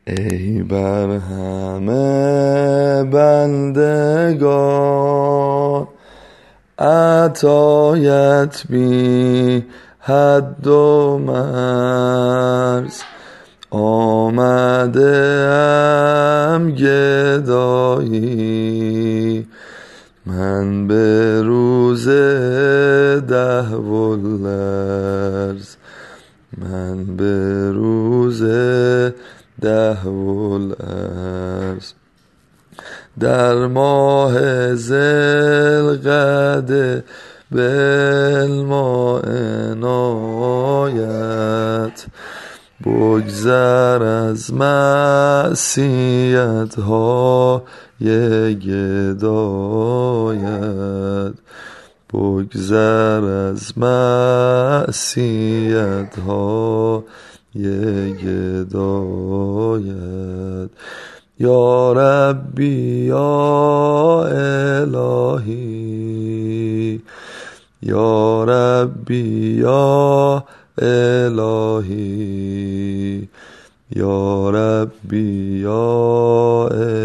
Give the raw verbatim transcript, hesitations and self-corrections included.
ای بر همه بندگان عطایت بی حد و مرز، آمده ام گدایی من به روز ده و لرز، من به روز ده و لرز. در ماه ذوالقعده بالماء عنایت، بگذر از معصیت های گدایت، بگذر از معصیت های گدایت. یا ربی یا الهی، یا ربی یا الهی، یا ربی یا الهی.